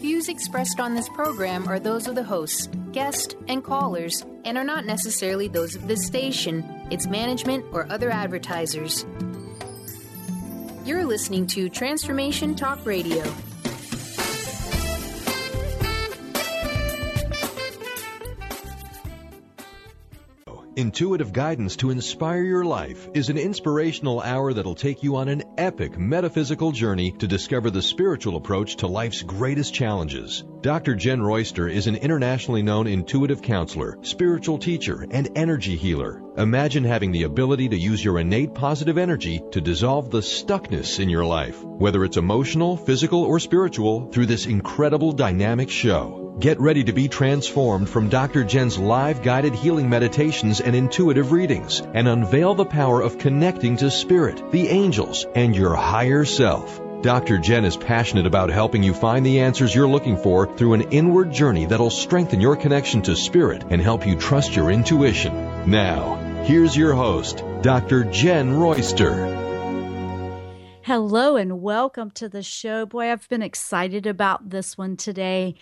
views expressed on this program are those of the hosts, guests, and callers, and are not necessarily those of this station, its management, or other advertisers. You're listening to Transformation Talk Radio. Intuitive Guidance to Inspire Your Life is an inspirational hour that'll take you on an epic metaphysical journey to discover the spiritual approach to life's greatest challenges. Dr. Jen Royster is an internationally known intuitive counselor, spiritual teacher, and energy healer. Imagine having the ability to use your innate positive energy to dissolve the stuckness in your life, whether it's emotional, physical, or spiritual, through this incredible dynamic show. Get ready to be transformed from Dr. Jen's live guided healing meditations and intuitive readings, and unveil the power of connecting to spirit, the angels, and your higher self. Dr. Jen is passionate about helping you find the answers you're looking for through an inward journey that'll strengthen your connection to spirit and help you trust your intuition. Now, here's your host, Dr. Jen Royster. Hello and welcome to the show. Boy, I've been excited about this one today.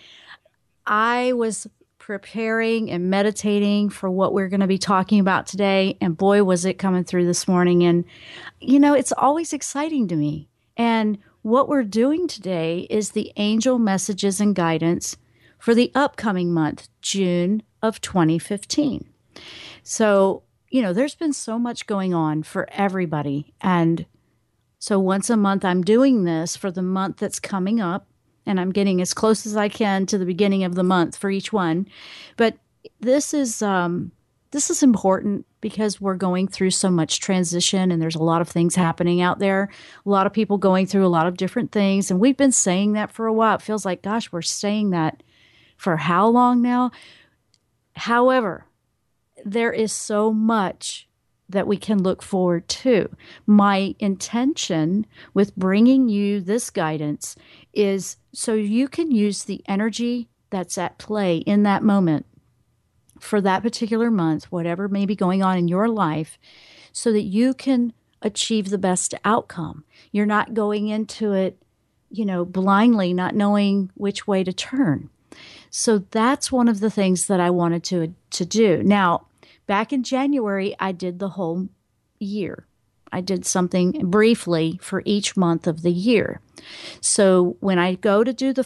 I was preparing and meditating for what we're going to be talking about today, and boy, was it coming through this morning. And, you know, it's always exciting to me. And what we're doing today is the angel messages and guidance for the upcoming month, June of 2015. So, you know, there's been so much going on for everybody. And so once a month, I'm doing this for the month that's coming up. And I'm getting as close as I can to the beginning of the month for each one. But this is important because we're going through so much transition and there's a lot of things happening out there. A lot of people going through a lot of different things. And we've been saying that for a while. It feels like, gosh, we're saying that for how long now? However, there is so much that we can look forward to. My intention with bringing you this guidance is so you can use the energy that's at play in that moment for that particular month, whatever may be going on in your life, so that you can achieve the best outcome. You're not going into it, you know, blindly, not knowing which way to turn. So that's one of the things that I wanted to do. Now, back in January, I did the whole year. I did something briefly for each month of the year. So when I go to do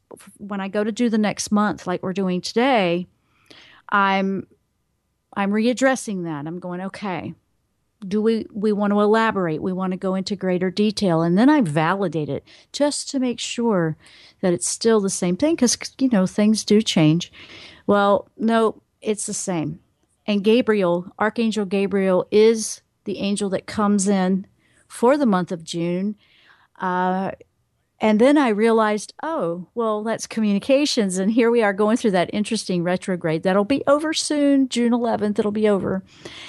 the next month, like we're doing today, I'm readdressing that. I'm going, okay, do we want to elaborate? We want to go into greater detail. And then I validate it just to make sure that it's still the same thing because, you know, things do change. Well, no, it's the same. And Gabriel, Archangel Gabriel, is the angel that comes in for the month of June. And then I realized, oh, well, that's communications. And here we are going through that interesting retrograde. That'll be over soon, June 11th, it'll be over.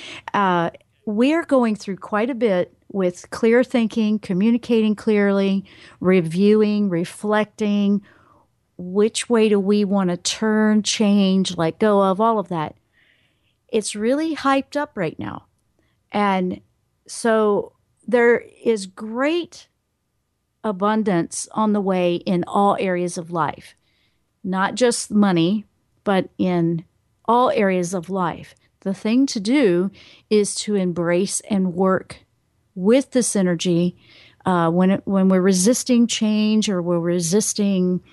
We're going through quite a bit with clear thinking, communicating clearly, reviewing, reflecting. Which way do we want to turn, change, let go of, all of that. It's really hyped up right now. And so there is great abundance on the way in all areas of life, not just money, but in all areas of life. The thing to do is to embrace and work with this energy when we're resisting change or we're resisting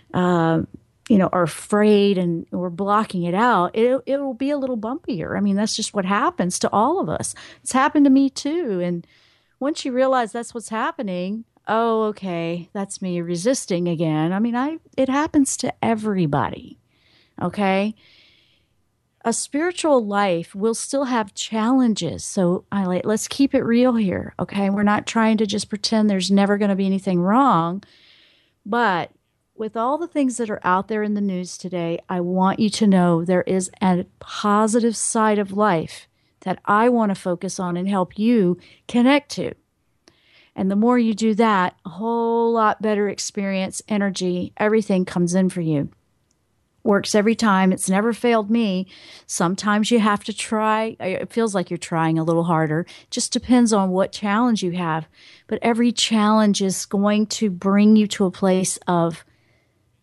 are afraid and we're blocking it out, it will be a little bumpier. I mean, that's just what happens to all of us. It's happened to me too. And once you realize that's what's happening, oh, okay, that's me resisting again. I mean, it happens to everybody, okay? A spiritual life will still have challenges. So let's keep it real here, okay? We're not trying to just pretend there's never going to be anything wrong. But with all the things that are out there in the news today, I want you to know there is a positive side of life that I want to focus on and help you connect to. And the more you do that, a whole lot better experience, energy, everything comes in for you. Works every time. It's never failed me. Sometimes you have to try. It feels like you're trying a little harder. Just depends on what challenge you have. But every challenge is going to bring you to a place of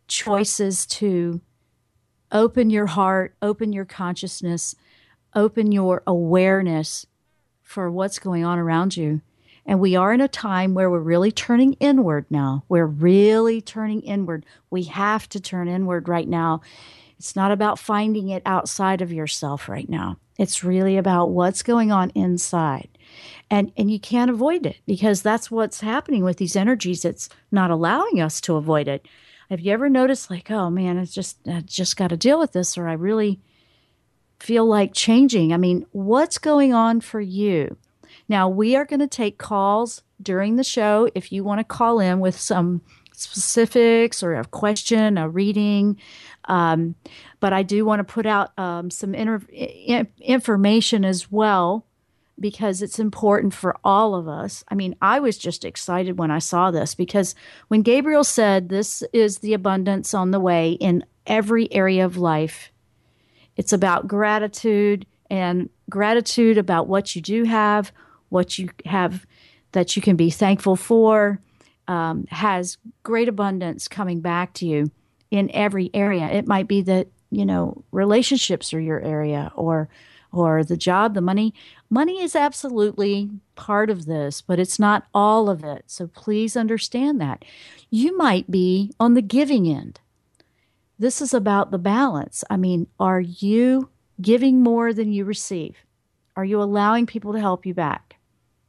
choices to open your heart, open your consciousness, open your awareness for what's going on around you. And we are in a time where we're really turning inward now. We're really turning inward. We have to turn inward right now. It's not about finding it outside of yourself right now. It's really about what's going on inside. And you can't avoid it because that's what's happening with these energies. It's not allowing us to avoid it. Have you ever noticed like, oh man, I just got to deal with this, or I really feel like changing? I mean, what's going on for you? Now, we are going to take calls during the show. If you want to call in with some specifics or a question, a reading, but I do want to put out some information as well, because it's important for all of us. I mean, I was just excited when I saw this, because when Gabriel said this is the abundance on the way in every area of life, it's about gratitude, and gratitude about what you do have, what you have that you can be thankful for, has great abundance coming back to you in every area. It might be that, relationships are your area, or the job, the money. Money is absolutely part of this, but it's not all of it. So please understand that. You might be on the giving end. This is about the balance. I mean, are you giving more than you receive? Are you allowing people to help you back?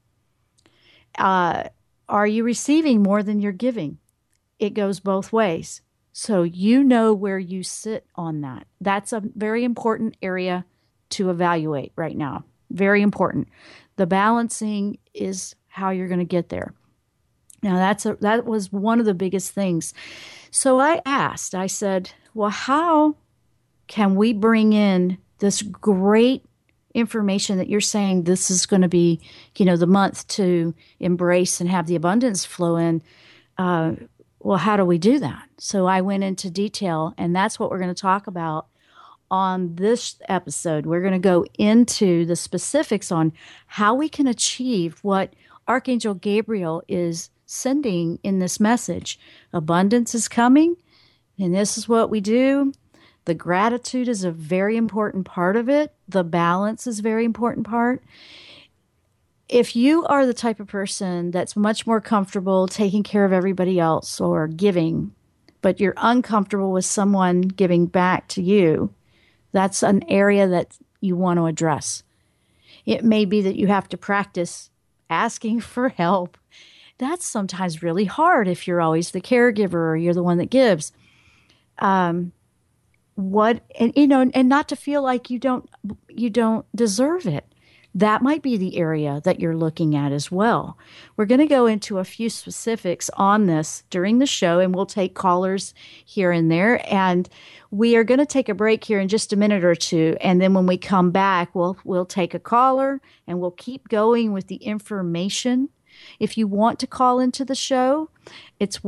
Are you receiving more than you're giving? It goes both ways. So you know where you sit on that. That's a very important area to evaluate right now. Very important. The balancing is how you're going to get there. Now, that was one of the biggest things. So I said, well, how can we bring in this great information that you're saying this is going to be, the month to embrace and have the abundance flow in? Well, how do we do that? So I went into detail, and that's what we're going to talk about on this episode. We're going to go into the specifics on how we can achieve what Archangel Gabriel is sending in this message. Abundance is coming, and this is what we do. The gratitude is a very important part of it. The balance is a very important part. If you are the type of person that's much more comfortable taking care of everybody else or giving, but you're uncomfortable with someone giving back to you, that's an area that you want to address. It may be that you have to practice asking for help. That's sometimes really hard if you're always the caregiver or you're the one that gives. And not to feel like you don't deserve it. That might be the area that you're looking at as well. We're going to go into a few specifics on this during the show, and we'll take callers here and there. And we are going to take a break here in just a minute or two. And then when we come back, we'll take a caller, and we'll keep going with the information. If you want to call into the show, it's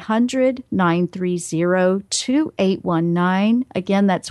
1-800-930-2819. Again, that's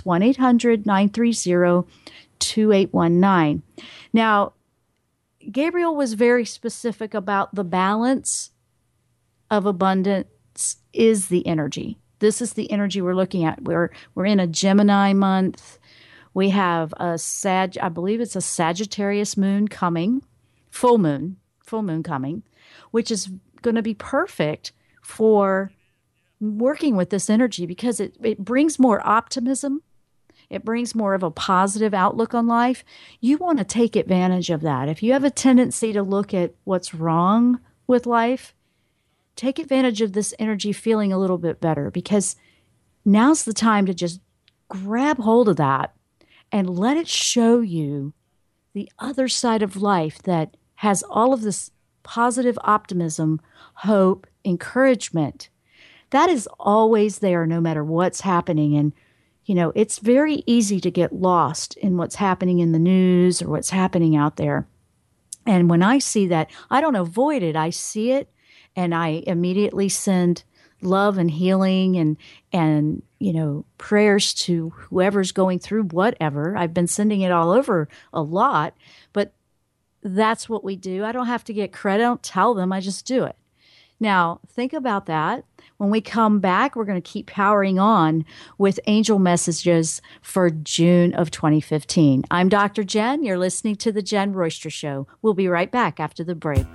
1-800-930-2819. Now, Gabriel was very specific about the balance of abundance is the energy. This is the energy we're looking at. We're in a Gemini month. We have I believe it's a Sagittarius moon coming, full moon coming, which is going to be perfect for working with this energy because it brings more optimism. It brings more of a positive outlook on life. You want to take advantage of that. If you have a tendency to look at what's wrong with life, take advantage of this energy feeling a little bit better, because now's the time to just grab hold of that and let it show you the other side of life that has all of this positive optimism, hope, encouragement. That is always there no matter what's happening. And it's very easy to get lost in what's happening in the news or what's happening out there. And when I see that, I don't avoid it. I see it, and I immediately send love and healing and prayers to whoever's going through whatever. I've been sending it all over a lot, but that's what we do. I don't have to get credit. I don't tell them. I just do it. Now, think about that. When we come back, we're going to keep powering on with angel messages for June of 2015. I'm Dr. Jen. You're listening to The Jen Royster Show. We'll be right back after the break.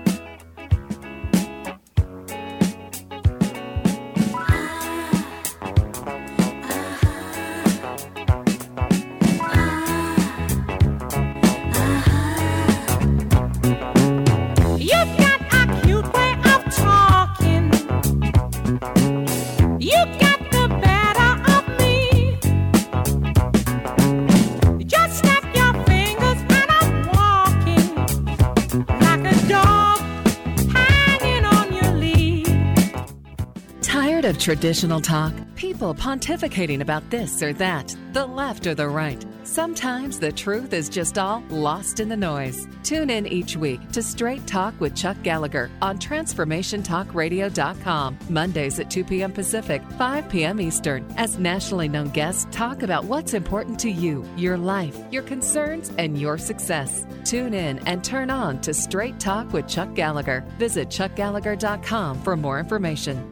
Of traditional talk, people pontificating about this or that, the left or the right. Sometimes the truth is just all lost in the noise. Tune in each week to Straight Talk with Chuck Gallagher on TransformationTalkRadio.com, Mondays at 2 p.m. Pacific, 5 p.m. Eastern, as nationally known guests talk about what's important to you, your life, your concerns, and your success. Tune in and turn on to Straight Talk with Chuck Gallagher. Visit ChuckGallagher.com for more information.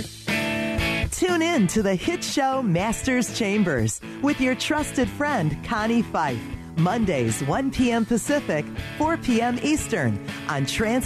Tune in to the hit show Masters Chambers with your trusted friend Connie Fife. Mondays, 1 p.m. Pacific, 4 p.m. Eastern on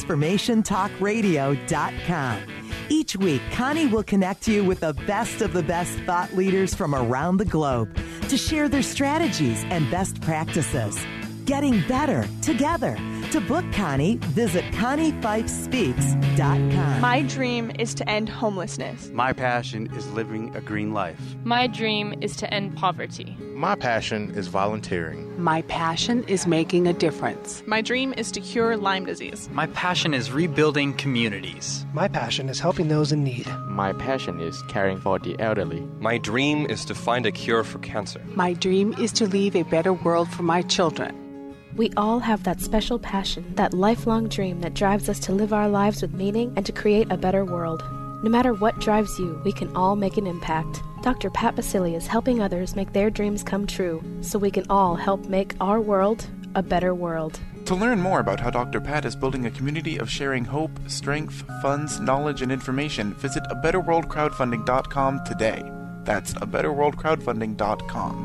TransformationTalkRadio.com. Each week, Connie will connect you with the best thought leaders from around the globe to share their strategies and best practices. Getting better together. To book Connie, visit ConnieFifeSpeaks.com. My dream is to end homelessness. My passion is living a green life. My dream is to end poverty. My passion is volunteering. My passion is making a difference. My dream is to cure Lyme disease. My passion is rebuilding communities. My passion is helping those in need. My passion is caring for the elderly. My dream is to find a cure for cancer. My dream is to leave a better world for my children. We all have that special passion, that lifelong dream that drives us to live our lives with meaning and to create a better world. No matter what drives you, we can all make an impact. Dr. Pat Baccili is helping others make their dreams come true, so we can all help make our world a better world. To learn more about how Dr. Pat is building a community of sharing hope, strength, funds, knowledge, and information, visit abetterworldcrowdfunding.com today. That's abetterworldcrowdfunding.com.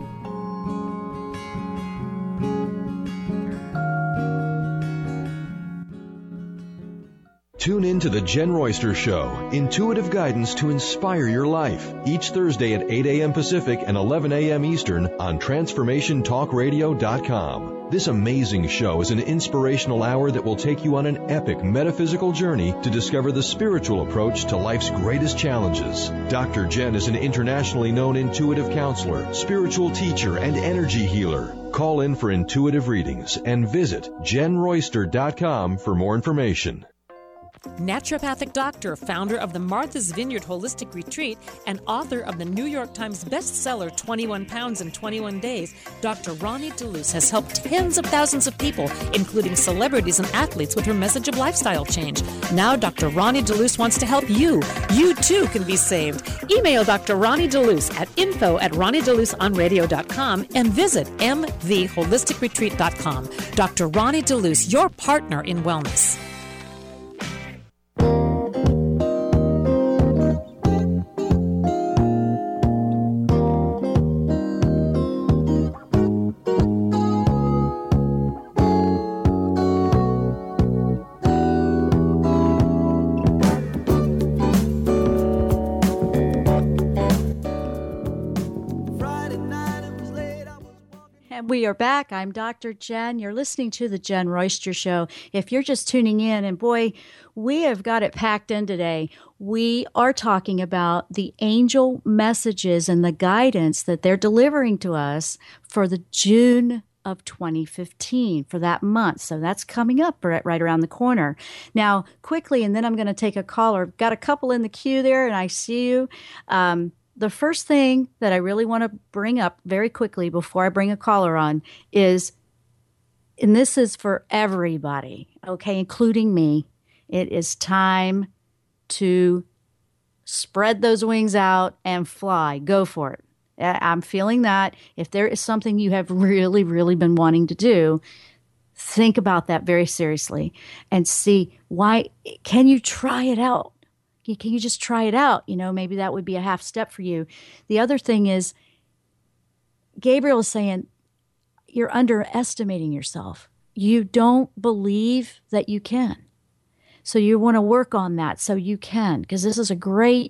Tune in to The Jen Royster Show, intuitive guidance to inspire your life, each Thursday at 8 a.m. Pacific and 11 a.m. Eastern on TransformationTalkRadio.com. This amazing show is an inspirational hour that will take you on an epic metaphysical journey to discover the spiritual approach to life's greatest challenges. Dr. Jen is an internationally known intuitive counselor, spiritual teacher, and energy healer. Call in for intuitive readings and visit JenRoyster.com for more information. Naturopathic doctor, founder of the Martha's Vineyard Holistic Retreat, and author of the New York Times bestseller 21 Pounds in 21 Days, Dr. Ronnie DeLuce has helped tens of thousands of people, including celebrities and athletes, with her message of lifestyle change. Now Dr. Ronnie DeLuce wants to help you. You too can be saved. Email Dr. Ronnie DeLuce at info@ronniedeluceonradio.com and visit mtheholisticretreat.com. Dr. Ronnie DeLuce, your partner in wellness. We are back. I'm Dr. Jen. You're listening to The Jen Royster Show. If you're just tuning in, and boy, we have got it packed in today. We are talking about the angel messages and the guidance that they're delivering to us for the June of 2015, for that month. So that's coming up right around the corner. Now, quickly, and then I'm going to take a caller. Got a couple in the queue there, and I see you. The first thing that I really want to bring up very quickly before I bring a caller on is, and this is for everybody, okay, including me, it is time to spread those wings out and fly. Go for it. I'm feeling that if there is something you have really, really been wanting to do, think about that very seriously and see why. Can you try it out? Can you just try it out? Maybe that would be a half step for you. The other thing is, Gabriel is saying you're underestimating yourself. You don't believe that you can. So you want to work on that so you can, because this is a great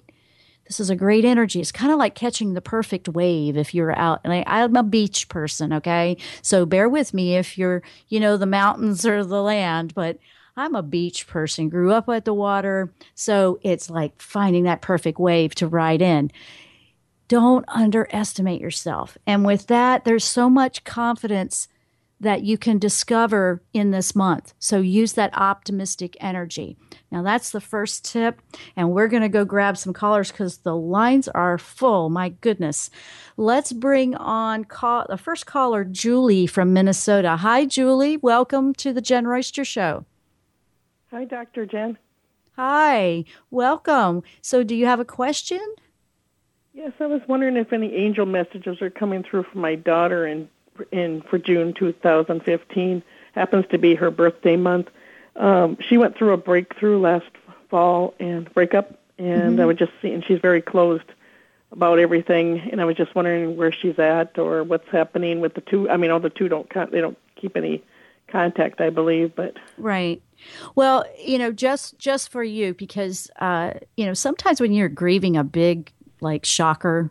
energy. It's kind of like catching the perfect wave if you're out. And I'm a beach person, okay? So bear with me if you're, the mountains or the land, but I'm a beach person, grew up at the water. So it's like finding that perfect wave to ride in. Don't underestimate yourself. And with that, there's so much confidence that you can discover in this month. So use that optimistic energy. Now, that's the first tip. And we're going to go grab some callers because the lines are full. My goodness. Let's bring on the first caller, Julie from Minnesota. Hi, Julie. Welcome to the Jen Royster Show. Hi, Dr. Jen. Hi. Welcome. So do you have a question? Yes, I was wondering if any angel messages are coming through for my daughter for June 2015. Happens to be her birthday month. She went through a breakthrough last fall and breakup, and I was just seeing she's very closed about everything, and I was just wondering where she's at or what's happening with the two. I mean, all the two don't keep any contact, I believe, but right. Well, just for you, because sometimes when you're grieving a big shocker,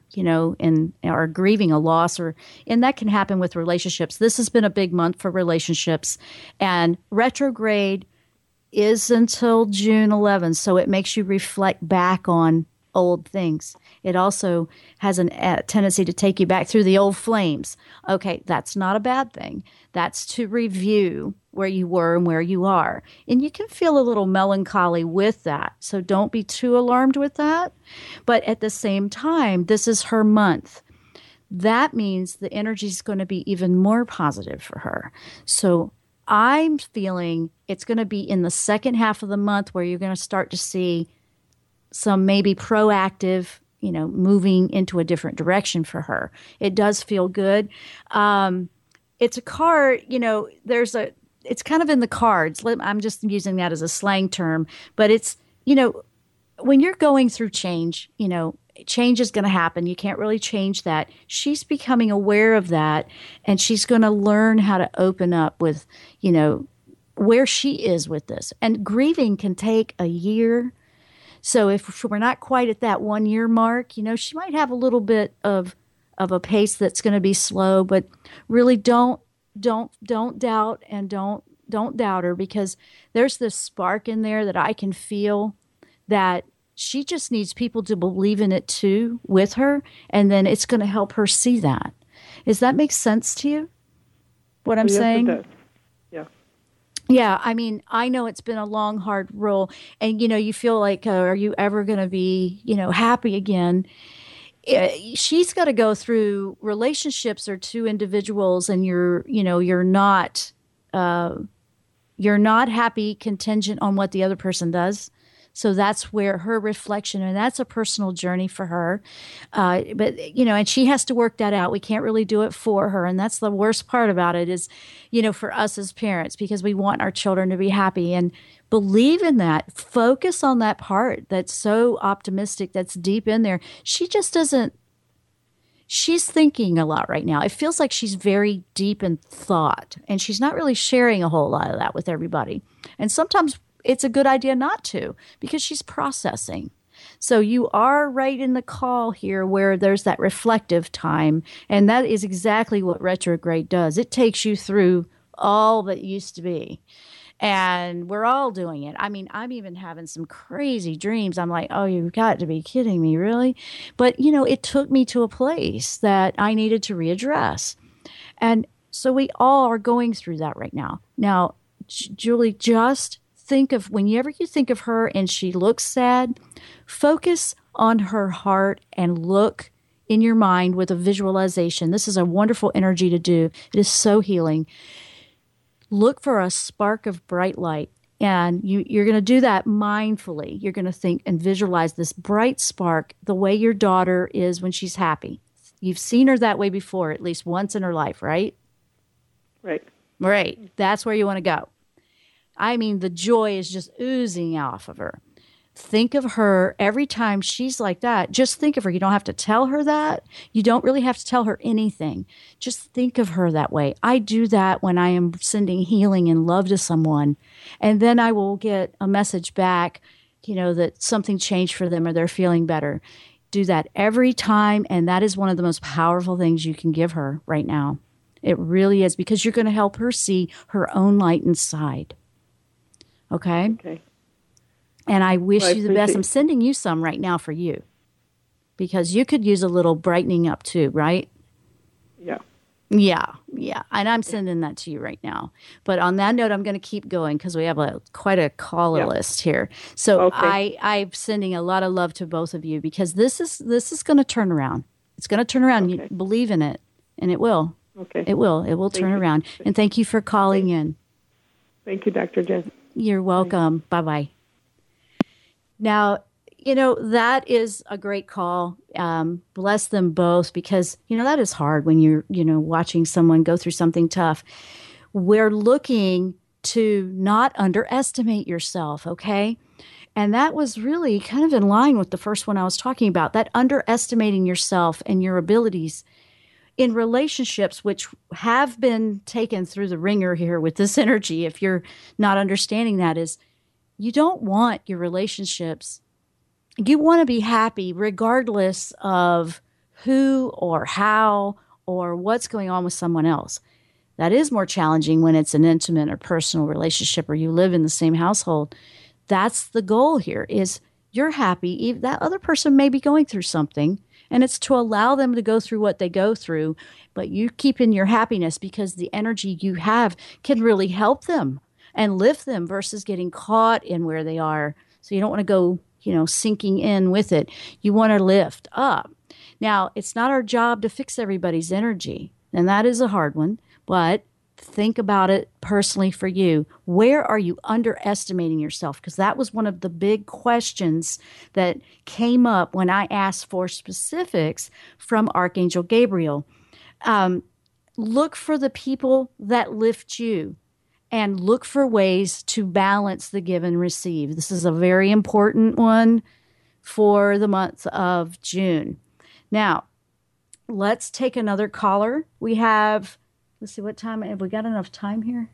or grieving a loss, and that can happen with relationships. This has been a big month for relationships, and retrograde is until June 11th, so it makes you reflect back on old things. It also has a tendency to take you back through the old flames. Okay, that's not a bad thing. That's to review where you were and where you are. And you can feel a little melancholy with that. So don't be too alarmed with that. But at the same time, this is her month. That means the energy is going to be even more positive for her. So I'm feeling it's going to be in the second half of the month where you're going to start to see some maybe proactive, moving into a different direction for her. It does feel good. It's a card, it's kind of in the cards. I'm just using that as a slang term, but it's, when you're going through change, change is going to happen. You can't really change that. She's becoming aware of that, and she's going to learn how to open up with, where she is with this. And grieving can take a year. So if we're not quite at that 1 year mark, she might have a little bit of a pace that's going to be slow, but really don't doubt, and don't doubt her, because there's this spark in there that I can feel that she just needs people to believe in it too with her, and then it's going to help her see that. Does that make sense to you? What I'm saying? It does. Yeah. Yeah, I mean, I know it's been a long, hard roll, and you feel like, are you ever going to be, happy again? She's got to go through relationships or two individuals, and you're not happy contingent on what the other person does. So that's where her reflection, and that's a personal journey for her. But, and she has to work that out. We can't really do it for her. And that's the worst part about it is, for us as parents, because we want our children to be happy and believe in that. Focus on that part that's so optimistic, that's deep in there. She just doesn't. She's thinking a lot right now. It feels like she's very deep in thought, and she's not really sharing a whole lot of that with everybody. And sometimes it's a good idea not to, because she's processing. So you are right in the call here where there's that reflective time, and that is exactly what retrograde does. It takes you through all that used to be. And we're all doing it. I mean, I'm even having some crazy dreams. I'm like, oh, you've got to be kidding me, really? But, it took me to a place that I needed to readdress. And so we all are going through that right now. Now, Julie, just think of, whenever you think of her and she looks sad, focus on her heart and look in your mind with a visualization. This is a wonderful energy to do. It is so healing. Look for a spark of bright light, and you're going to do that mindfully. You're going to think and visualize this bright spark the way your daughter is when she's happy. You've seen her that way before, at least once in her life, right? Right. Right. That's where you want to go. I mean, the joy is just oozing off of her. Think of her every time she's like that. Just think of her. You don't have to tell her that. You don't really have to tell her anything. Just think of her that way. I do that when I am sending healing and love to someone. And then I will get a message back, that something changed for them or they're feeling better. Do that every time. And that is one of the most powerful things you can give her right now. It really is, because you're going to help her see her own light inside. Okay? Okay. And I wish you the best. I'm sending you some right now for you, because you could use a little brightening up too, right? Yeah. Yeah. And I'm sending that to you right now. But on that note, I'm going to keep going because we have quite a caller list here. So I'm sending a lot of love to both of you, because this is going to turn around. It's going to turn around. You believe in it, and it will. Okay. It will turn around. And thank you for calling in. Thank you, Dr. Jen. You're welcome. Bye-bye. Now, that is a great call. Bless them both, because, that is hard when you're, watching someone go through something tough. We're looking to not underestimate yourself, okay? And that was really kind of in line with the first one I was talking about, that underestimating yourself and your abilities in relationships, which have been taken through the ringer here with this energy. If you're not understanding that, is you don't want your relationships. You want to be happy regardless of who or how or what's going on with someone else. That is more challenging when it's an intimate or personal relationship, or you live in the same household. That's the goal here, is you're happy. That other person may be going through something, and it's to allow them to go through what they go through, but you keep in your happiness, because the energy you have can really help them and lift them versus getting caught in where they are. So you don't want to go, sinking in with it. You want to lift up. Now, it's not our job to fix everybody's energy, and that is a hard one, but think about it personally for you. Where are you underestimating yourself? Because that was one of the big questions that came up when I asked for specifics from Archangel Gabriel. Look for the people that lift you, and look for ways to balance the give and receive. This is a very important one for the month of June. Now, let's take another caller. We have, let's see what time, have we got enough time here?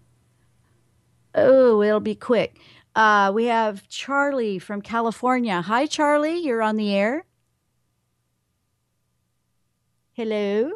Oh, it'll be quick. We have Charlie from California. Hi, Charlie, you're on the air. Hello?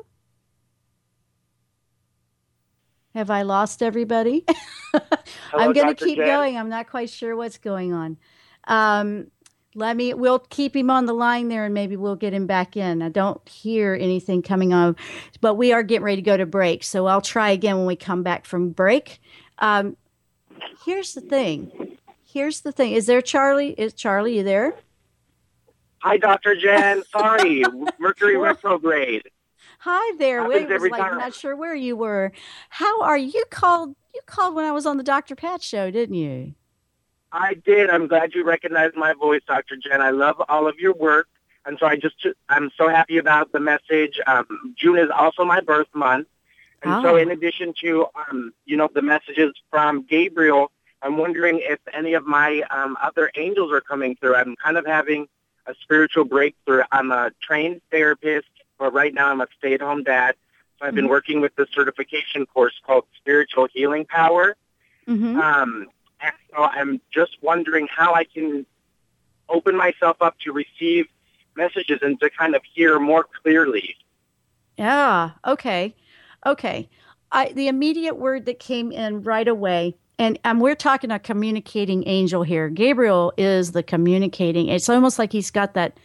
Have I lost everybody? Hello, I'm going to keep Jen. going. I'm not quite sure what's going on. We'll keep him on the line there, and maybe we'll get him back in. I don't hear anything coming on, but we are getting ready to go to break. So I'll try again when we come back from break. Here's the thing. Is there Charlie? Is Charlie, you there? Hi, Dr. Jen. Sorry, Mercury retrograde. Hi there. Happens every I'm time. not sure where you were. How are you? You called when I was on the Dr. Pat show, didn't you? I did. I'm glad you recognized my voice, Dr. Jen. I love all of your work. And so I'm so happy about the message. June is also my birth month. And so in addition to, the messages from Gabriel, I'm wondering if any of my other angels are coming through. I'm kind of having a spiritual breakthrough. I'm a trained therapist, but right now I'm a stay-at-home dad. So I've been working with the certification course called Spiritual Healing Power. Mm-hmm. And so I'm just wondering how I can open myself up to receive messages and to kind of hear more clearly. Yeah. Okay. The immediate word that came in right away, and we're talking a communicating angel here. Gabriel is the communicating. It's almost like he's got that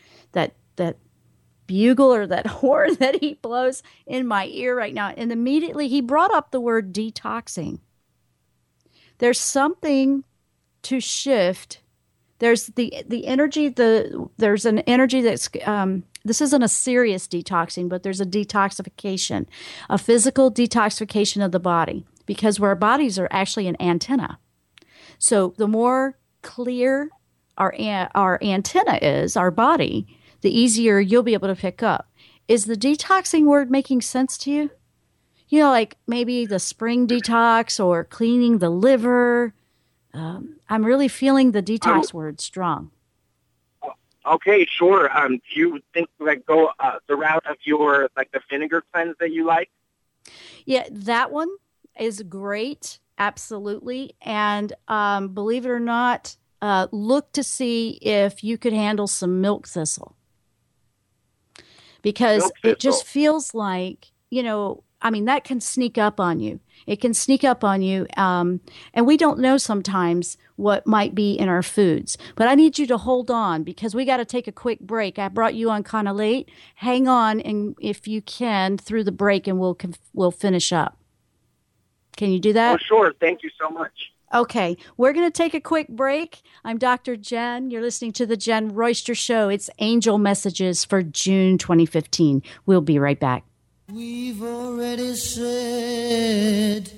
bugle or that horn that he blows in my ear right now. And immediately he brought up the word detoxing. There's something to shift. There's the energy, there's an energy that's, this isn't a serious detoxing, but there's a detoxification, a physical detoxification of the body, because our bodies are actually an antenna. So the more clear our antenna is, our body, the easier you'll be able to pick up. Is the detoxing word making sense to you? like maybe the spring detox or cleaning the liver. I'm really feeling the detox word strong. Okay, sure. Do you think go the route of your the vinegar cleanse that you like? Yeah, that one is great. Absolutely. And believe it or not, look to see if you could handle some milk thistle. Because it just feels like, that can sneak up on you. It can sneak up on you. And we don't know sometimes what might be in our foods. But I need you to hold on because we got to take a quick break. I brought you on kind of late. Hang on, and if you can, through the break, and we'll finish up. Can you do that? Oh, sure. Thank you so much. Okay. We're going to take a quick break. I'm Dr. Jen. You're listening to The Jen Royster Show. It's Angel Messages for June 2015. We'll be right back. We've already said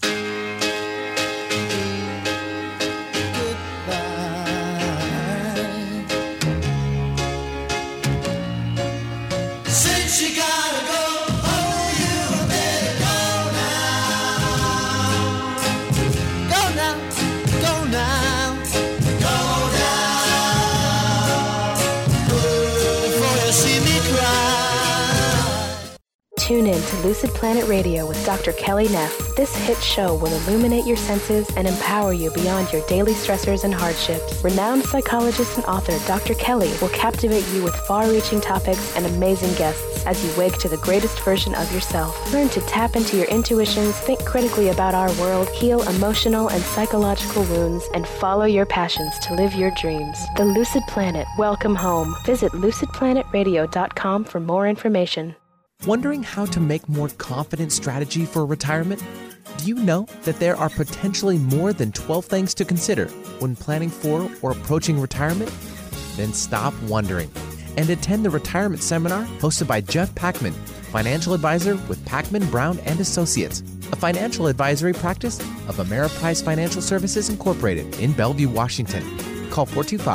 Tune in to Lucid Planet Radio with Dr. Kelly Neff. This hit show will illuminate your senses and empower you beyond your daily stressors and hardships. Renowned psychologist and author Dr. Kelly will captivate you with far-reaching topics and amazing guests as you wake to the greatest version of yourself. Learn to tap into your intuitions, think critically about our world, heal emotional and psychological wounds, and follow your passions to live your dreams. The Lucid Planet. Welcome home. Visit lucidplanetradio.com for more information. Wondering how to make more confident strategy for retirement? Do you know that there are potentially more than 12 things to consider when planning for or approaching retirement? Then stop wondering and attend the retirement seminar hosted by Jeff Packman, financial advisor with Packman, Brown & Associates, a financial advisory practice of Ameriprise Financial Services Incorporated in Bellevue, Washington. Call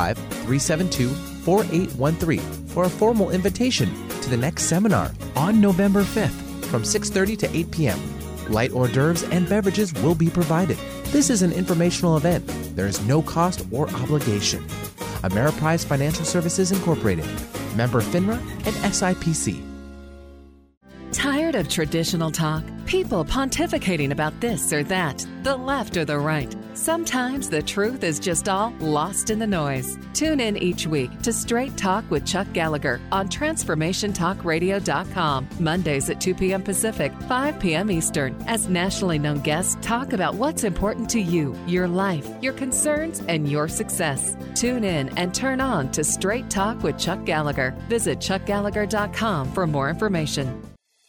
425-372-4813 for a formal invitation to the next seminar on November 5th from 6:30 to 8 p.m. Light hors d'oeuvres and beverages will be provided. This is an informational event. There is no cost or obligation. Ameriprise Financial Services Incorporated, member FINRA and SIPC. Tired of traditional talk? People pontificating about this or that, the left or the right. Sometimes the truth is just all lost in the noise. Tune in each week to Straight Talk with Chuck Gallagher on TransformationTalkRadio.com, Mondays at 2 p.m. Pacific, 5 p.m. Eastern, as nationally known guests talk about what's important to you, your life, your concerns, and your success. Tune in and turn on to Straight Talk with Chuck Gallagher. Visit ChuckGallagher.com for more information.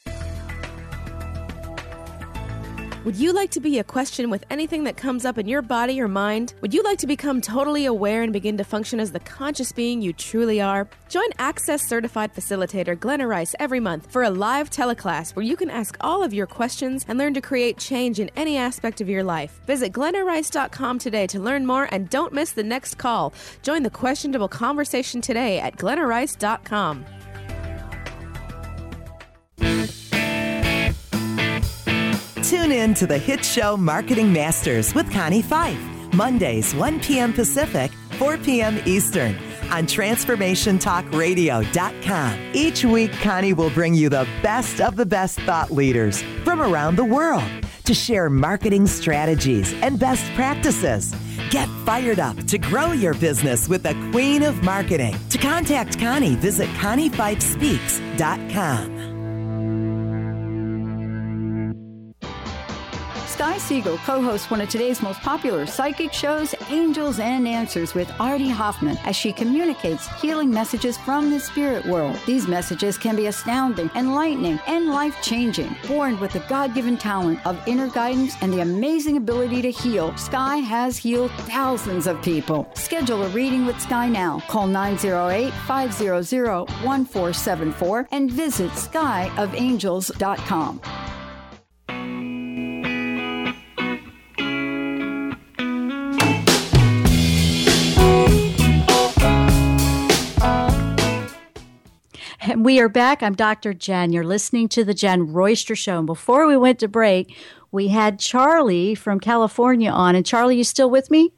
Would you like to be a question with anything that comes up in your body or mind? Would you like to become totally aware and begin to function as the conscious being you truly are? Join Access Certified Facilitator Glenna Rice every month for a live teleclass where you can ask all of your questions and learn to create change in any aspect of your life. Visit GlennaRice.com today to learn more and don't miss the next call. Join the questionable conversation today at GlennaRice.com. Tune in to the hit show Marketing Masters with Connie Fife, Mondays, 1 p.m. Pacific, 4 p.m. Eastern, on TransformationTalkRadio.com. Each week, Connie will bring you the best of the best thought leaders from around the world to share marketing strategies and best practices. Get fired up to grow your business with the Queen of Marketing. To contact Connie, visit ConnieFifeSpeaks.com. Sky Siegel co-hosts one of today's most popular psychic shows, Angels and Answers, with Artie Hoffman, as she communicates healing messages from the spirit world. These messages can be astounding, enlightening, and life-changing. Born with the God-given talent of inner guidance and the amazing ability to heal, Sky has healed thousands of people. Schedule a reading with Sky now. Call 908-500-1474 and visit skyofangels.com. And we are back. I'm Dr. Jen. You're listening to the Jen Royster Show. And before we went to break, we had Charlie from California on. And Charlie, you still with me?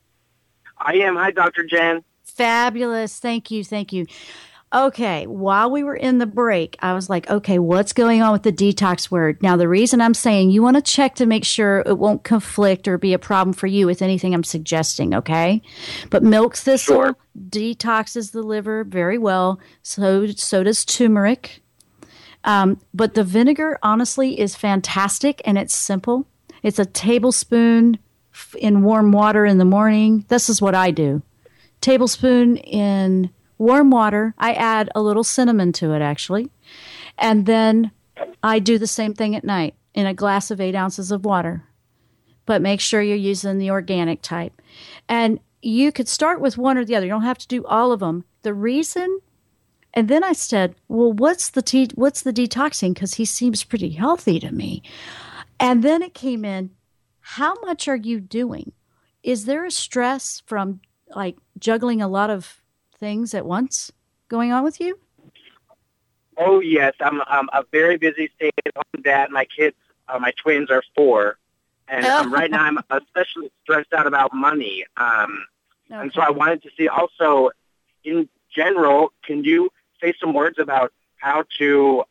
I am. Hi, Dr. Jen. Fabulous. Thank you. Thank you. Okay, while we were in the break, I was like, okay, what's going on with the detox word? Now, the reason I'm saying you want to check to make sure it won't conflict or be a problem for you with anything I'm suggesting, okay? But milk thistle detoxes the liver very well. So does turmeric. But the vinegar, honestly, is fantastic, and it's simple. It's a tablespoon in warm water in the morning. This is what I do. Tablespoon in warm water. I add a little cinnamon to it, actually. And then I do the same thing at night in a glass of 8 ounces of water. But make sure you're using the organic type. And you could start with one or the other. You don't have to do all of them. The reason, and then I said, well, what's the detoxing? Because he seems pretty healthy to me. And then it came in, how much are you doing? Is there a stress from like juggling a lot of things at once going on with you? Oh, yes. I'm a very busy stay-at-home dad. My kids, my twins are 4. And right now I'm especially stressed out about money. And so I wanted to see also, in general, can you say some words about how to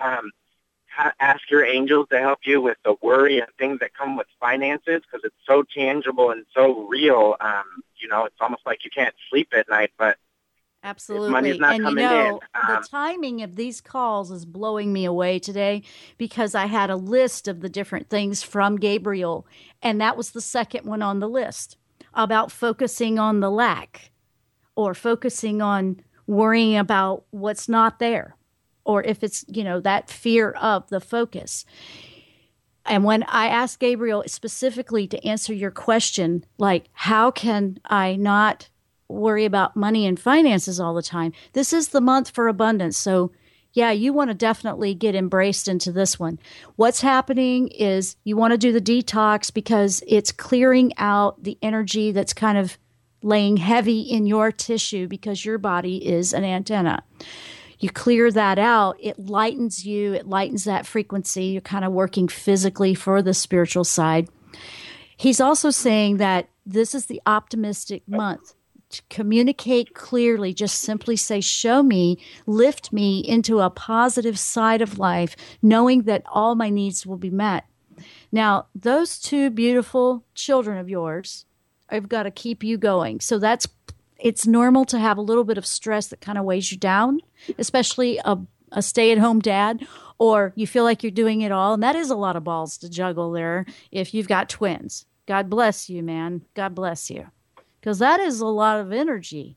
ask your angels to help you with the worry and things that come with finances? Because it's so tangible and so real. It's almost like you can't sleep at night, but absolutely. Money's not coming in. The timing of these calls is blowing me away today because I had a list of the different things from Gabriel, and that was the second one on the list about focusing on the lack or focusing on worrying about what's not there, or if it's, that fear of the focus. And when I asked Gabriel specifically to answer your question, like, how can I not worry about money and finances all the time? This is the month for abundance. So yeah, you want to definitely get embraced into this one. What's happening is you want to do the detox because it's clearing out the energy that's kind of laying heavy in your tissue because your body is an antenna. You clear that out, it lightens you, it lightens that frequency. You're kind of working physically for the spiritual side. He's also saying that this is the optimistic month. To communicate clearly, just simply say, show me, lift me into a positive side of life, knowing that all my needs will be met. Now, those 2 beautiful children of yours, I've got to keep you going. So it's normal to have a little bit of stress that kind of weighs you down, especially a stay-at-home dad, or you feel like you're doing it all. And that is a lot of balls to juggle there if you've got twins. God bless you, man. God bless you. Because that is a lot of energy,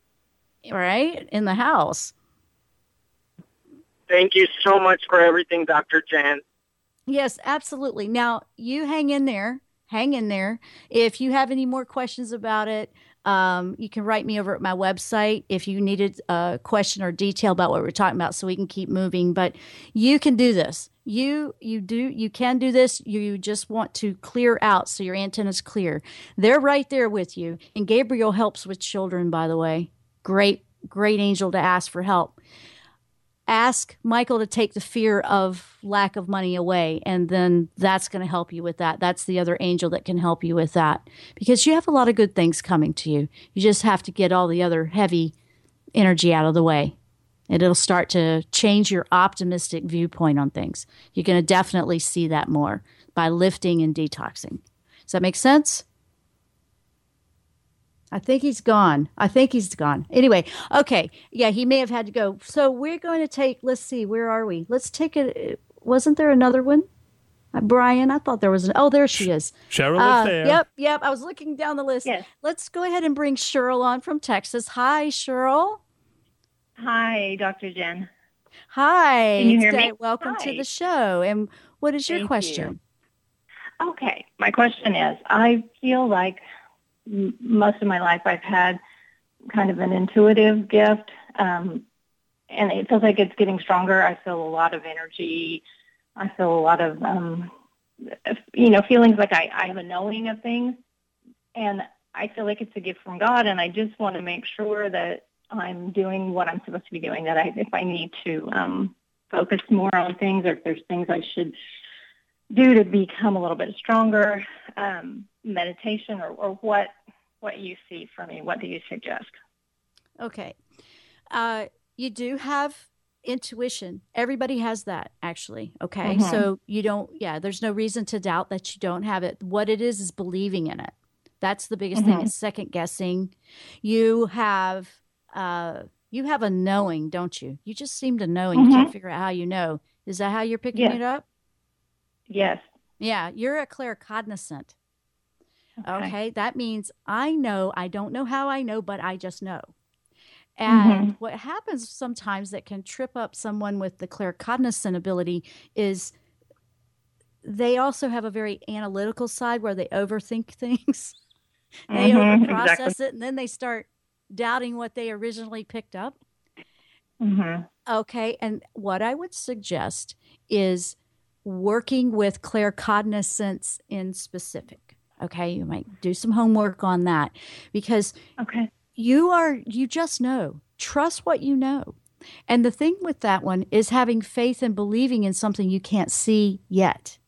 right, in the house. Thank you so much for everything, Dr. Jen. Yes, absolutely. Now, you hang in there. Hang in there. If you have any more questions about it, you can write me over at my website if you needed a question or detail about what we're talking about so we can keep moving. But you can do this. You can do this. You just want to clear out so your antenna's clear. They're right there with you. And Gabriel helps with children, by the way. Great angel to ask for help. Ask Michael to take the fear of lack of money away, and then that's going to help you with that. That's the other angel that can help you with that because you have a lot of good things coming to you. You just have to get all the other heavy energy out of the way, and it'll start to change your optimistic viewpoint on things. You're going to definitely see that more by lifting and detoxing. Does that make sense? I think he's gone. Anyway, okay. Yeah, he may have had to go. So we're going to take, let's see, where are we? Let's take it. Wasn't there another one? Brian, I thought there was oh, there she is. Cheryl is there. Yep. I was looking down the list. Yes. Let's go ahead and bring Cheryl on from Texas. Hi, Cheryl. Hi, Dr. Jen. Hi. Can you hear me? Welcome Hi. to the show. And what is your question? Okay. My question is, I feel like most of my life I've had kind of an intuitive gift, and it feels like it's getting stronger. I feel a lot of energy. I feel a lot of, feelings like I have a knowing of things, and I feel like it's a gift from God, and I just want to make sure that I'm doing what I'm supposed to be doing, that if I need to focus more on things, or if there's things I should do to become a little bit stronger, meditation, or what you see for me. What do you suggest? Okay. You do have intuition. Everybody has that, actually. Okay. Mm-hmm. So there's no reason to doubt that you don't have it. What it is believing in it. That's the biggest thing. It's second guessing. You have a knowing, don't you? You just seem to know, and you can't figure out how you know. Is that how you're picking it up? Yes. Yeah. You're a claircognizant. Okay. That means I know. I don't know how I know, but I just know. And what happens sometimes that can trip up someone with the claircognizant ability is they also have a very analytical side where they overthink things. They overprocess it, and then they start doubting what they originally picked up. Okay. And what I would suggest is working with claircognizance in specific. Okay. You might do some homework on that, because you just know. Trust what you know. And the thing with that one is having faith and believing in something you can't see yet.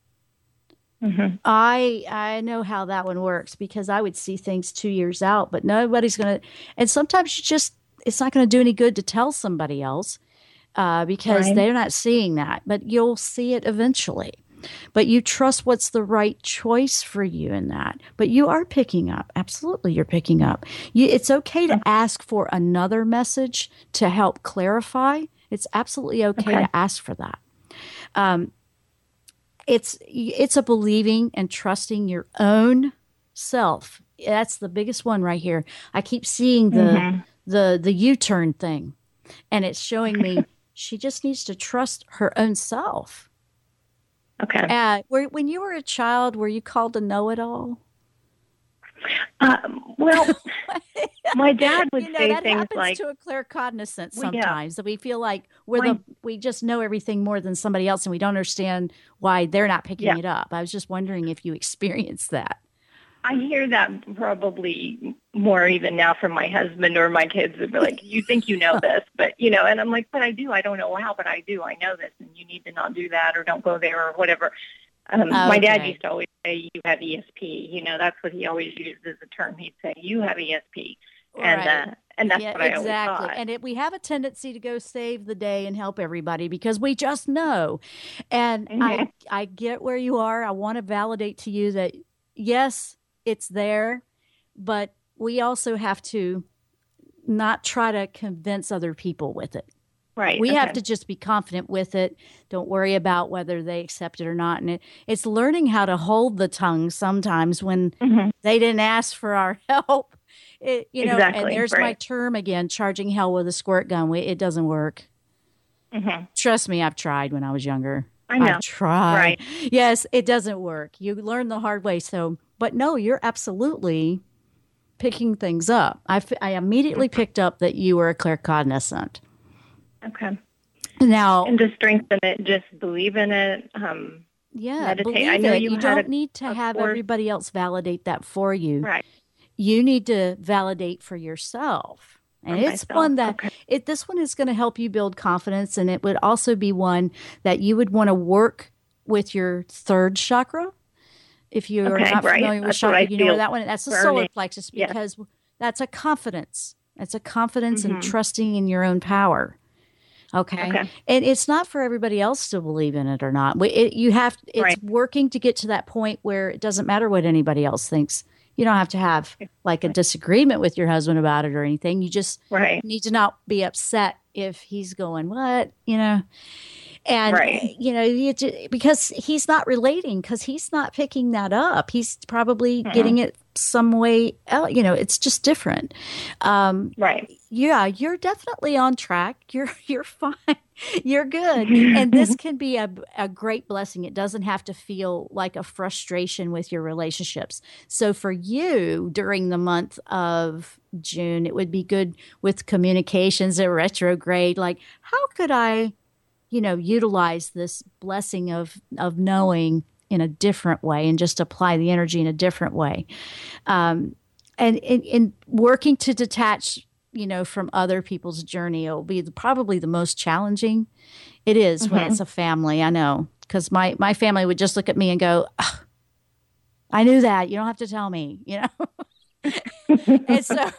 I know how that one works, because I would see things 2 years out, but nobody's going to, and sometimes it's not going to do any good to tell somebody else because they're not seeing that, but you'll see it eventually. But you trust what's the right choice for you in that. But you are picking up. Absolutely, you're picking up. It's okay to ask for another message to help clarify. It's absolutely okay to ask for that. It's a believing and trusting your own self. That's the biggest one right here. I keep seeing the U-turn thing, and it's showing me she just needs to trust her own self. Okay. When you were a child, were you called a know-it-all? Well, my dad would say that things happens like, to a claircognizant sometimes, that we feel like we just know everything more than somebody else, and we don't understand why they're not picking it up. I was just wondering if you experienced that. I hear that probably more even now from my husband or my kids. Would be like, you think you know this, but and I'm like, but I do. I don't know how, but I do. I know this, and you need to not do that, or don't go there, or whatever. My dad used to always say, you have ESP. That's what he always used as a term. He'd say, you have ESP. And that's what I always thought. And we have a tendency to go save the day and help everybody because we just know. And I get where you are. I want to validate to you that, yes, it's there, but we also have to not try to convince other people with it. Right. We have to just be confident with it. Don't worry about whether they accept it or not. And it's learning how to hold the tongue sometimes when they didn't ask for our help. Exactly. And there's my term again, charging hell with a squirt gun. It doesn't work. Trust me, I've tried when I was younger. I know. I've tried. Right. Yes, it doesn't work. You learn the hard way. But no, you're absolutely picking things up. I immediately picked up that you were a claircognizant. Okay. Now, and to strengthen it, just believe in it. Meditate. Believe I know it. you don't need to have everybody else validate that for you. Right. You need to validate for yourself. And it's one that this one is going to help you build confidence, and it would also be one that you would want to work with your third chakra. If you're not familiar with chakra, you know where that one. That's the solar plexus, because that's a confidence. It's a confidence and trusting in your own power. Okay. And it's not for everybody else to believe in it or not. It's working to get to that point where it doesn't matter what anybody else thinks. You don't have to have like a disagreement with your husband about it or anything. You just need to not be upset if he's going, what, and, because he's not relating, because he's not picking that up. He's probably getting it some way else. It's just different. Yeah, you're definitely on track. You're fine. You're good. And this can be a great blessing. It doesn't have to feel like a frustration with your relationships. So for you, during the month of June, it would be good with communications at retrograde. Like, how could I, utilize this blessing of knowing in a different way and just apply the energy in a different way. And in working to detach from other people's journey. It will be probably the most challenging. It is when it's a family, I know, because my family would just look at me and go, "Ugh, I knew that. You don't have to tell me, And so,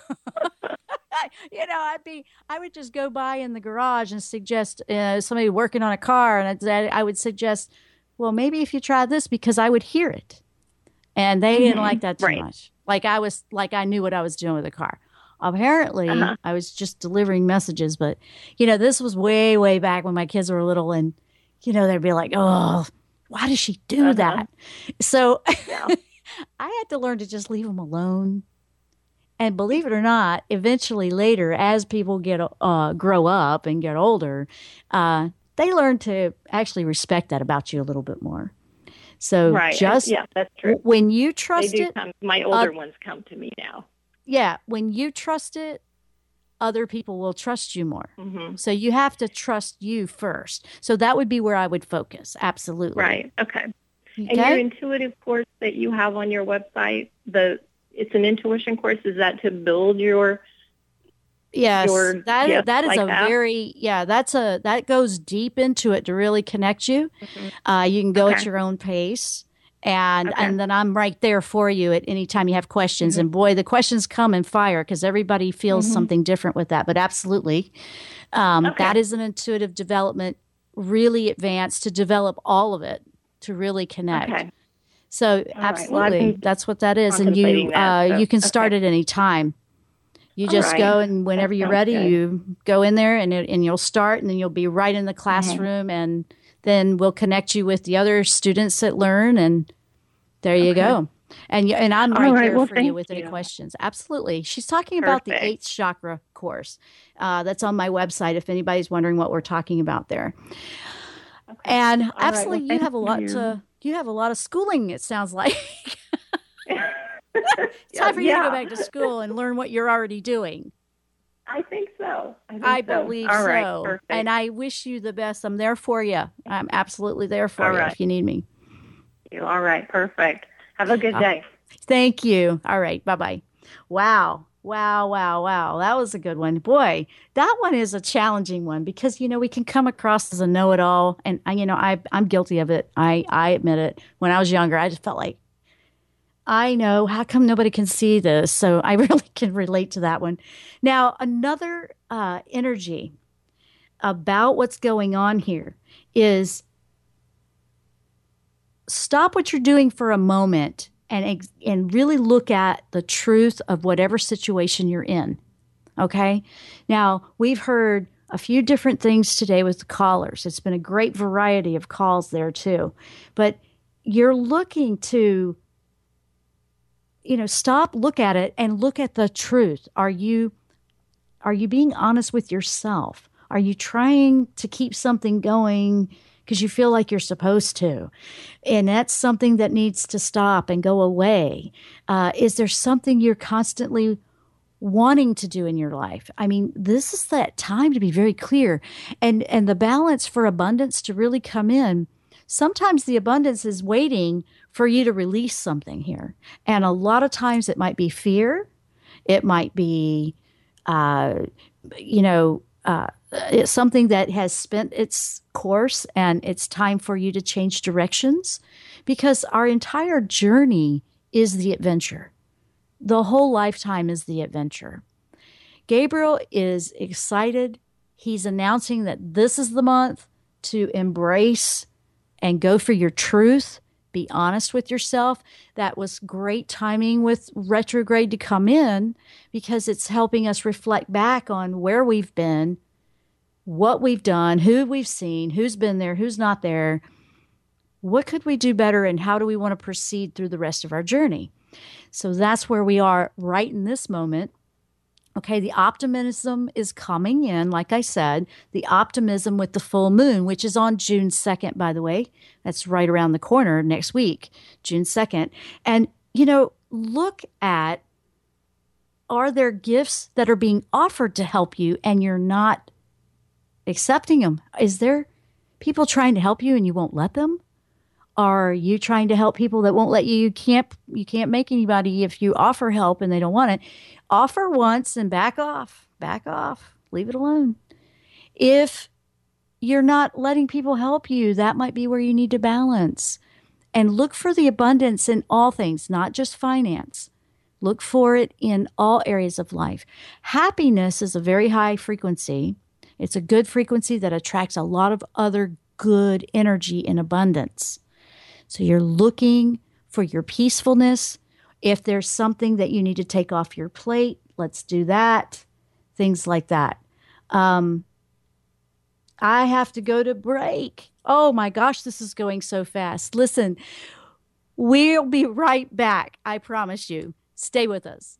I would just go by in the garage and suggest somebody working on a car, and I would suggest, well, maybe if you try this, because I would hear it, and they didn't like that too much. Like I knew what I was doing with the car. Apparently, I was just delivering messages, but this was way, way back when my kids were little, and they'd be like, "Oh, why does she do that?" So I had to learn to just leave them alone. And believe it or not, eventually later, as people grow up and get older, they learn to actually respect that about you a little bit more. So that's true. When you trust it, my older ones come to me now. Yeah, when you trust it, other people will trust you more. Mm-hmm. So you have to trust you first. So that would be where I would focus. Absolutely. Right. Okay. And your intuitive course that you have on your website, it's an intuition course. Is that to build your? Yes, that is like that goes deep into it to really connect you. Mm-hmm. You can go at your own pace. And then I'm right there for you at any time you have questions. And boy, the questions come in fire because everybody feels something different with that. But absolutely, that is an intuitive development, really advanced to develop all of it to really connect. Okay. So absolutely, that's what that is. And you can start at any time. You just go, and whenever you're ready, you go in there and you'll start, and then you'll be right in the classroom, and then we'll connect you with the other students that learn, and there you go. And I'm right there for you with any questions. Absolutely. She's talking about the 8th chakra course. That's on my website if anybody's wondering what we're talking about there. And absolutely, you have a lot of schooling, it sounds like. It's time for you to go back to school and learn what you're already doing. I think so. I believe so. Right, perfect. And I wish you the best. I'm there for you. I'm absolutely there for you if you need me. All right. Perfect. Have a good day. Thank you. All right. Bye-bye. Wow. That was a good one. Boy, that one is a challenging one because, we can come across as a know-it-all. And, I'm guilty of it. I admit it. When I was younger, I just felt like, I know, how come nobody can see this? So I really can relate to that one. Now, another energy about what's going on here is stop what you're doing for a moment and really look at the truth of whatever situation you're in. Okay? Now, we've heard a few different things today with the callers. It's been a great variety of calls there too. But you're looking to stop, look at it, and look at the truth. Are you being honest with yourself? Are you trying to keep something going because you feel like you're supposed to? And that's something that needs to stop and go away. Is there something you're constantly wanting to do in your life? I mean, this is that time to be very clear. And the balance for abundance to really come in. Sometimes the abundance is waiting for you to release something here. And a lot of times it might be fear. It might be, it's something that has spent its course and it's time for you to change directions because our entire journey is the adventure. The whole lifetime is the adventure. Gabriel is excited. He's announcing that this is the month to embrace and go for your truth. Be honest with yourself. That was great timing with retrograde to come in because it's helping us reflect back on where we've been, what we've done, who we've seen, who's been there, who's not there. What could we do better and how do we want to proceed through the rest of our journey? So that's where we are right in this moment. Okay, the optimism is coming in, like I said, the optimism with the full moon, which is on June 2nd, by the way. That's right around the corner next week, June 2nd. And, look at, are there gifts that are being offered to help you and you're not accepting them? Is there people trying to help you and you won't let them? Are you trying to help people that won't let you? You can't make anybody if you offer help and they don't want it. Offer once and back off. back off. Leave it alone. If you're not letting people help you, that might be where you need to balance. And look for the abundance in all things, not just finance. Look for it in all areas of life. Happiness is a very high frequency. It's a good frequency that attracts a lot of other good energy in abundance. So you're looking for your peacefulness. If there's something that you need to take off your plate, let's do that. Things like that. I have to go to break. Oh my gosh, this is going so fast. Listen, we'll be right back. I promise you. Stay with us.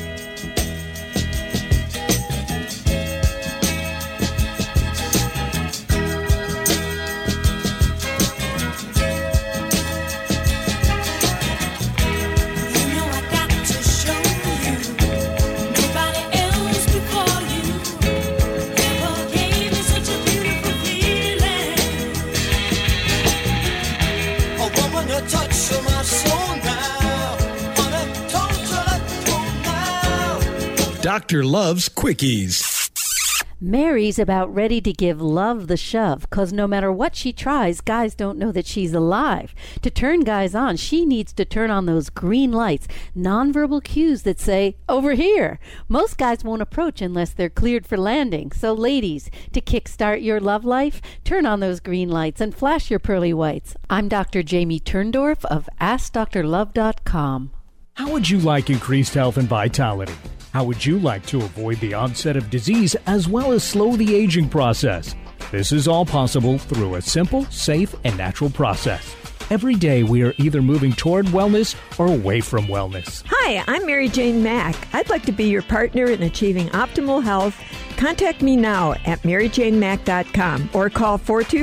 Doctor loves quickies. Mary's about ready to give love the shove, 'cause no matter what she tries, guys don't know that she's alive. To turn guys on, she needs to turn on those green lights, nonverbal cues that say, over here. Most guys won't approach unless they're cleared for landing. So ladies, to kickstart your love life, turn on those green lights and flash your pearly whites. I'm Dr. Jamie Turndorf of AskDrLove.com. How would you like increased health and vitality? How would you like to avoid the onset of disease as well as slow the aging process? This is all possible through a simple, safe, and natural process. Every day we are either moving toward wellness or away from wellness. Hi, I'm Mary Jane Mack. I'd like to be your partner in achieving optimal health. Contact me now at MaryJaneMack.com or call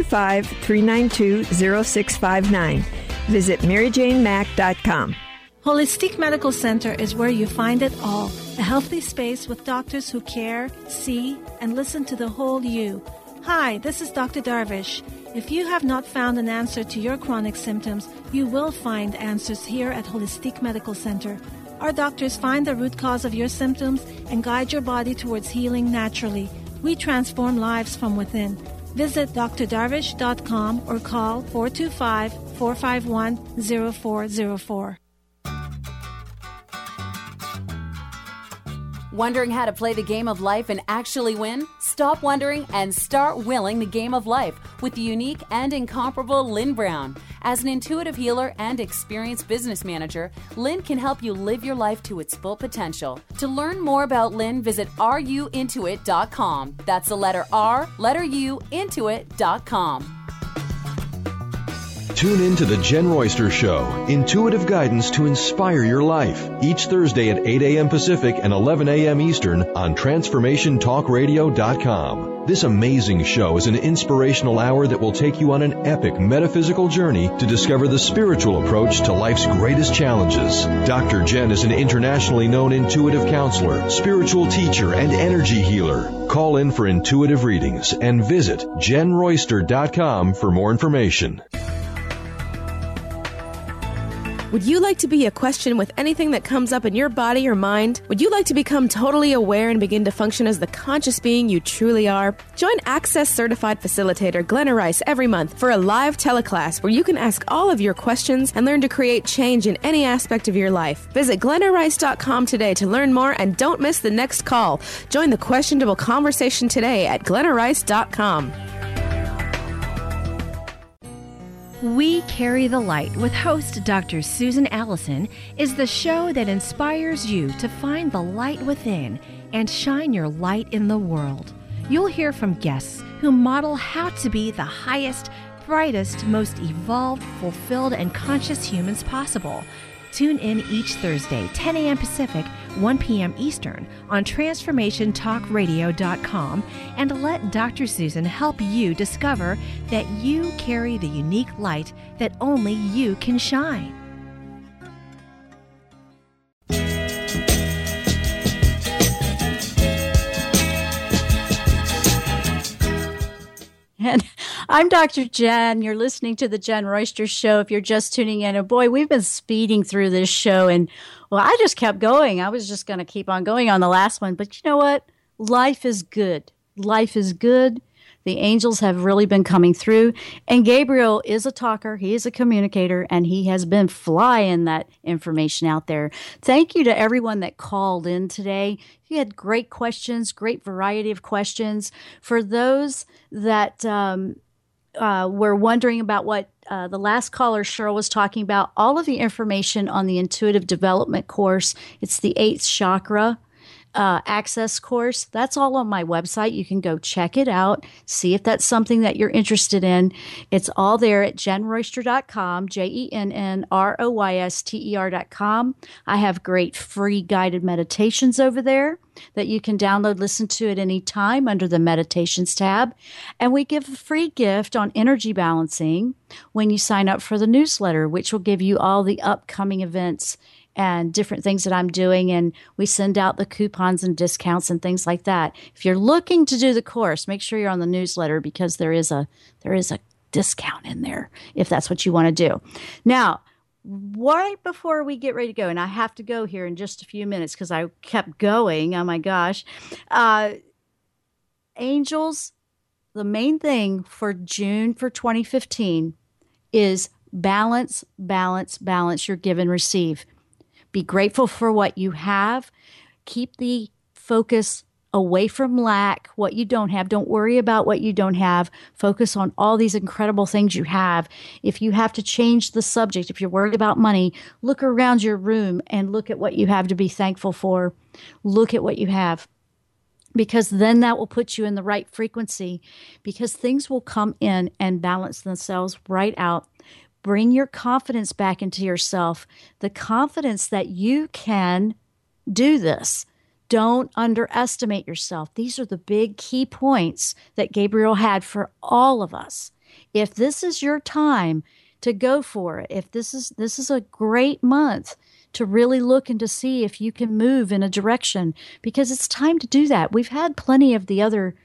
425-392-0659. Visit MaryJaneMack.com. Holistic Medical Center is where you find it all. A healthy space with doctors who care, see, and listen to the whole you. Hi, this is Dr. Darvish. If you have not found an answer to your chronic symptoms, you will find answers here at Holistic Medical Center. Our doctors find the root cause of your symptoms and guide your body towards healing naturally. We transform lives from within. Visit drdarvish.com or call 425-451-0404. Wondering how to play the game of life and actually win? Stop wondering and start willing the game of life with the unique and incomparable Lynn Brown. As an intuitive healer and experienced business manager, Lynn can help you live your life to its full potential. To learn more about Lynn, visit ruintuit.com. That's the letter R, letter U, intuit.com. Tune in to The Jen Royster Show, intuitive guidance to inspire your life, each Thursday at 8 a.m. Pacific and 11 a.m. Eastern on TransformationTalkRadio.com. This amazing show is an inspirational hour that will take you on an epic metaphysical journey to discover the spiritual approach to life's greatest challenges. Dr. Jen is an internationally known intuitive counselor, spiritual teacher, and energy healer. Call in for intuitive readings and visit JenRoyster.com for more information. Would you like to be a question with anything that comes up in your body or mind? Would you like to become totally aware and begin to function as the conscious being you truly are? Join Access Certified Facilitator Glenna Rice every month for a live teleclass where you can ask all of your questions and learn to create change in any aspect of your life. Visit GlennaRice.com today to learn more and don't miss the next call. Join the questionable conversation today at GlennaRice.com. We Carry the Light with host Dr. Susan Allison is the show that inspires you to find the light within and shine your light in the world. You'll hear from guests who model how to be the highest, brightest, most evolved, fulfilled, and conscious humans possible. Tune in each Thursday, 10 a.m. Pacific, 1 p.m. Eastern on TransformationTalkRadio.com and let Dr. Susan help you discover that you carry the unique light that only you can shine. And I'm Dr. Jen. You're listening to The Jen Royster Show if you're just tuning in. And boy, we've been speeding through this show. And, well, I just kept going. I was just going to keep on going on the last one. But you know what? life is good. Life is good. The angels have really been coming through. And Gabriel is a talker. He is a communicator, and he has been flying that information out there. Thank you to everyone that called in today. You had great questions, great variety of questions. For those that were wondering about what the last caller, Cheryl, was talking about, all of the information on the Intuitive Development course, it's the 8th chakra access course. That's all on my website. You can go check it out, see if that's something that you're interested in. It's all there at JennRoyster.com, JennRoyster.com. I have great free guided meditations over there that you can download, listen to at any time under the Meditations tab. And we give a free gift on energy balancing when you sign up for the newsletter, which will give you all the upcoming events and different things that I'm doing, and we send out the coupons and discounts and things like that. If you're looking to do the course, make sure you're on the newsletter, because there is a discount in there if that's what you want to do. Now, right before we get ready to go, and I have to go here in just a few minutes because I kept going, oh my gosh, angels, the main thing for June for 2015 is balance, balance, balance your give and receive. Be grateful for what you have. Keep the focus away from lack, what you don't have. Don't worry about what you don't have. Focus on all these incredible things you have. If you have to change the subject, if you're worried about money, look around your room and look at what you have to be thankful for. Look at what you have, because then that will put you in the right frequency, because things will come in and balance themselves right out. Bring your confidence back into yourself, the confidence that you can do this. Don't underestimate yourself. These are the big key points that Gabriel had for all of us. If this is your time to go for it, if this is a great month to really look and to see if you can move in a direction, because it's time to do that. We've had plenty of the other,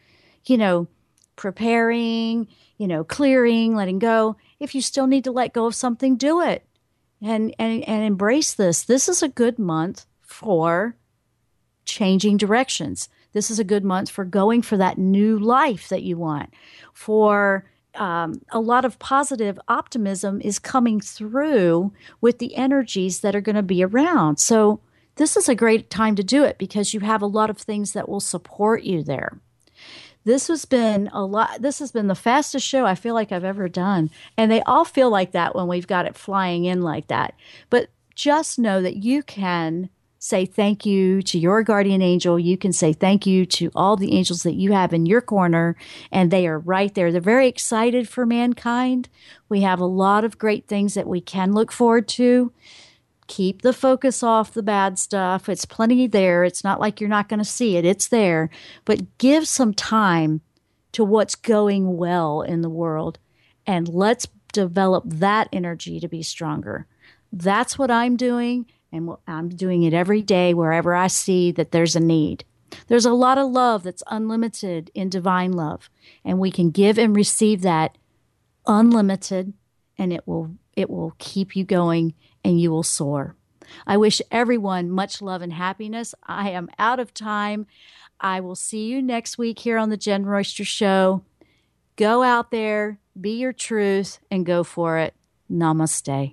preparing, clearing, letting go. If you still need to let go of something, do it and embrace this. This is a good month for changing directions. This is a good month for going for that new life that you want. For a lot of positive optimism is coming through with the energies that are going to be around. So this is a great time to do it, because you have a lot of things that will support you there. This has been the fastest show I feel like I've ever done. And they all feel like that when we've got it flying in like that. But just know that you can say thank you to your guardian angel. You can say thank you to all the angels that you have in your corner, and they are right there. They're very excited for mankind. We have a lot of great things that we can look forward to. Keep the focus off the bad stuff. It's plenty there. It's not like you're not going to see it. It's there. But give some time to what's going well in the world, and let's develop that energy to be stronger. That's what I'm doing, and I'm doing it every day wherever I see that there's a need. There's a lot of love that's unlimited in divine love, and we can give and receive that unlimited, and it will keep you going, and you will soar. I wish everyone much love and happiness. I am out of time. I will see you next week here on the Jen Royster Show. Go out there, be your truth, and go for it. Namaste.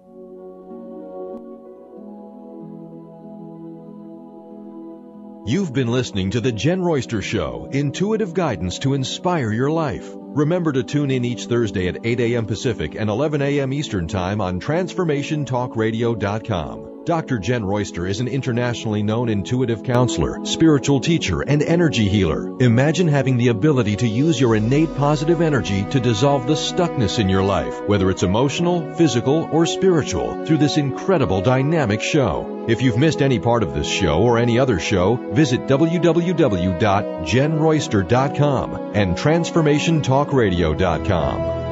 You've been listening to the Jen Royster Show, intuitive guidance to inspire your life. Remember to tune in each Thursday at 8 a.m. Pacific and 11 a.m. Eastern Time on TransformationTalkRadio.com. Dr. Jen Royster is an internationally known intuitive counselor, spiritual teacher, and energy healer. Imagine having the ability to use your innate positive energy to dissolve the stuckness in your life, whether it's emotional, physical, or spiritual, through this incredible dynamic show. If you've missed any part of this show or any other show, visit www.jenroyster.com and TransformationTalkRadio.com.